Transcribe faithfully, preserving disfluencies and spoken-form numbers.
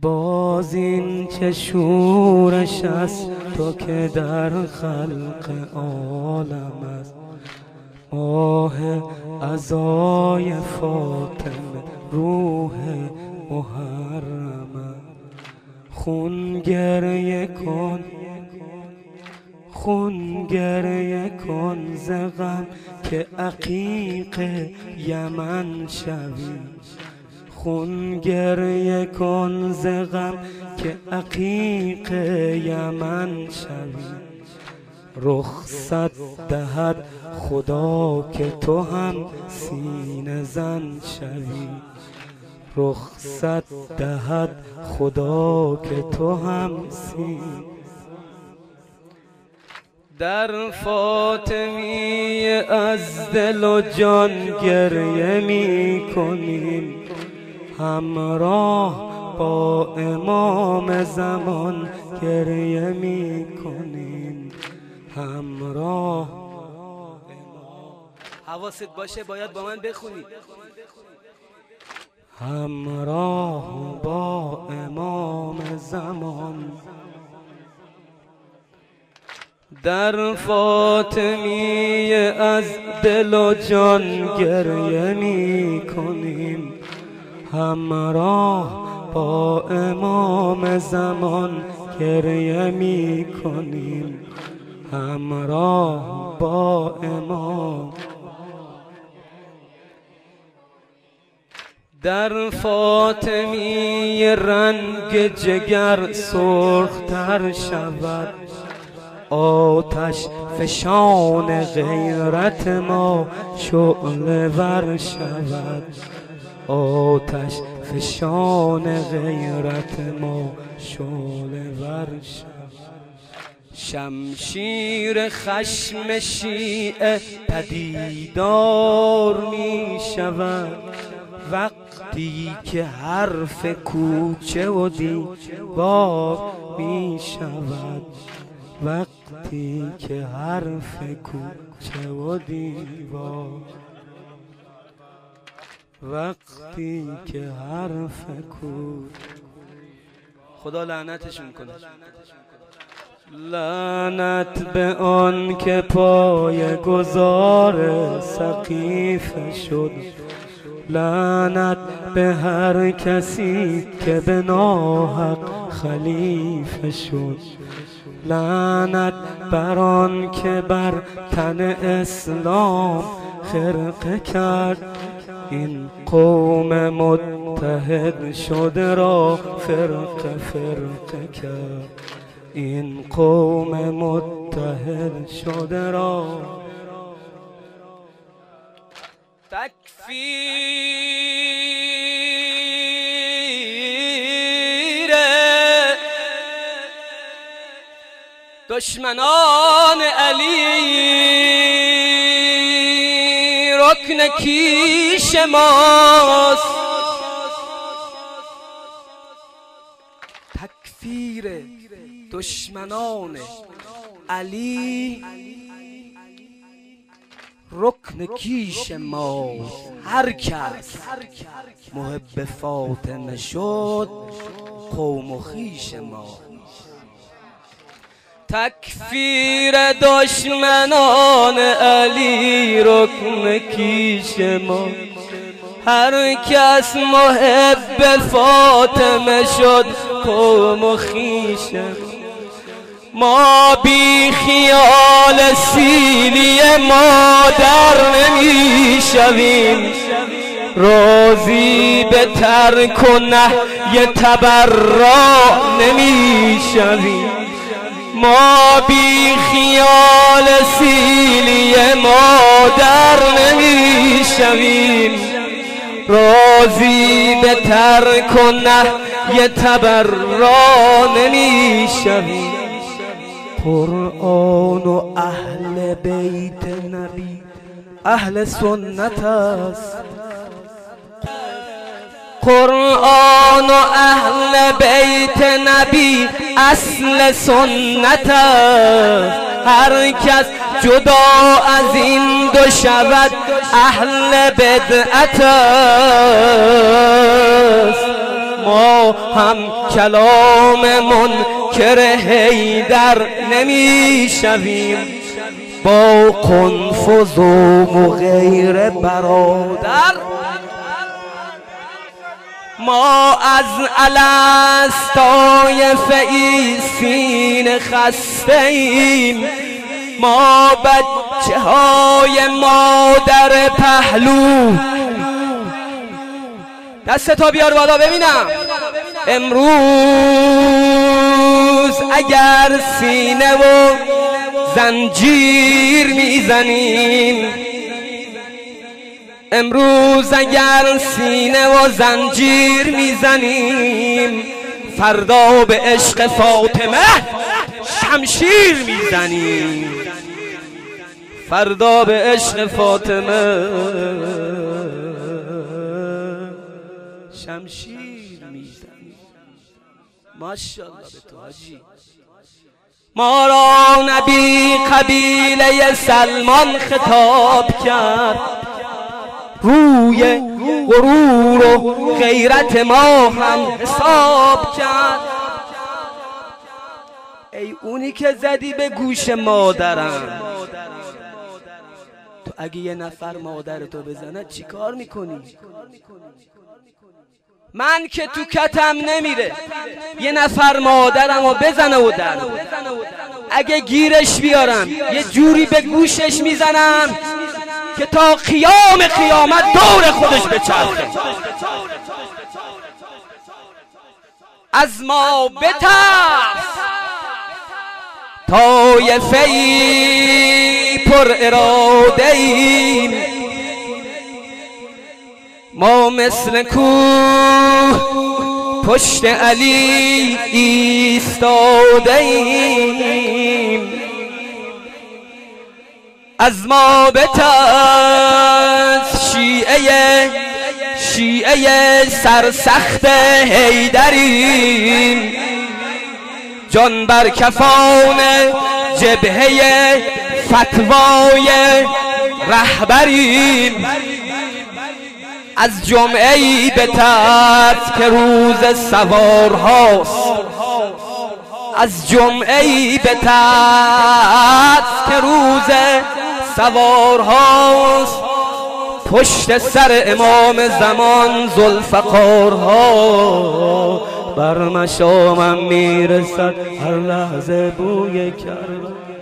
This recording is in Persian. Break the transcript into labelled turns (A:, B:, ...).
A: باز این چه شورش است تو که در خلق عالم است. ماه عزای فاطمه روح محرم، خون گریه کن خون گریه کن ز غم که عقیق یمن شوی. خون گریه کن ز غم که عقیق یمن شوی. رخصت دهد خدا که تو هم سینه زن شوی. رخصت دهد خدا که تو هم سینه. در فاطمیه از دل و جان گریه می کنیم، همراه با امام زمان گریه می کنیم. همراه حواست باشه باید با من بخونی. همراه با امام زمان در فاطمیه از دل و جان گریه می کنیم، همراه با امام زمان گریه می کنیم. همراه با امام در فاطمیه رنگ جگر سرختر شود، آتش فشان غیرت ما شعله ور شود. آتش فشان غیرت ما شعله ور شود. شمشیر خشم شیعه پدیدار می شود وقتی که حرف کوچه و دیوار می شود. وقتی که حرف کوچه و دیوار وقتی که حرف کوچه. خدا لعنتشون کنه. لعنت به آن که پای گذار سقیفه شد. لعنت به هر کسی که به ناحق خلیفه شد. لعنت بر آن که بر تن اسلام خرقه کرد. این قوم متحد شده را فرقه فرقه کرد. این قوم متحد شده را تکفیر دشمنان علی رکن کیش ماست. تکفیر دشمنان علی رکن کیش ماست. هر کس محب فاطمه شد قوم و خویش ما. تکفیر دشمنان علی رکن کیش ما. هر کس محب فاطمه شد قوم و خویش ما. بی خیال سیلی مادر نمی شویم، راضی به ترک و نهی تبرع نمی شویم. ما بی خیال سیلی مادر نمی شویم، راضی به ترک و نهی تبرع نمی شویم. قرآن و اهل بیت نبی اهل سنت است. قرآن و اهل بیت نبی اصل سنت است. هر کس جدا از این دو شود اهل بدعت است. ما هم کلام منکر حیدر نمیشویم با قنفذوم و غیر برادر. ما از الستای فئی سینه خسته ایم، ما بچه های مادر پهلو. دست تا بیار بالا ببینم. امروز اگر سینه و زنجیر میزنیم، امروز اگر سینه و زنجیر میزنیم، فردا به عشق فاطمه شمشیر میزنیم. فردا به عشق فاطمه شمشیر میزنیم. ماشاءالله به تو حاجی. ما را نبی قبیله سلمان خطاب کرد، روی غرور و غیرت ما هم حساب کرد. ای اونی که زدی به گوش مادرم، تو اگه یه نفر مادرتو بزنه چی کار میکنی؟ من که تو کتم نمیره یه نفر مادرمو بزنه و در اگه گیرش بیارم یه جوری به گوشش میزنم که تا قیام قیامت دور خودش بچرخه. از ما بترس طایفه‌ای پر اراده ایم، ما مثل کوه پشت علی ایستاده ایم. از ما بترس شیعه شیعه سرسخت حیدریم، جان بر کفان جبهه فتوای رهبریم. از جمعه‌ای بترس که روز سوارهاست، از جمعه‌ای بترس که روز سوارهاست، پشت سر امام زمان ذوالفقارها بر مشامم میرسد هر لحظه بوی کربلا.